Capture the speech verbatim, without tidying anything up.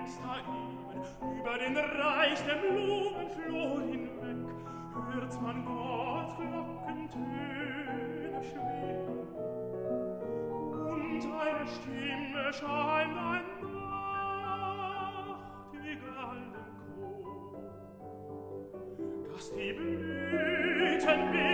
Fenster eben, über den Reich der Blumenflor hinweg, hört man Gottglockentöne schwingen, und eine Stimme scheint ein nachtigallem Chor, dass die Blüten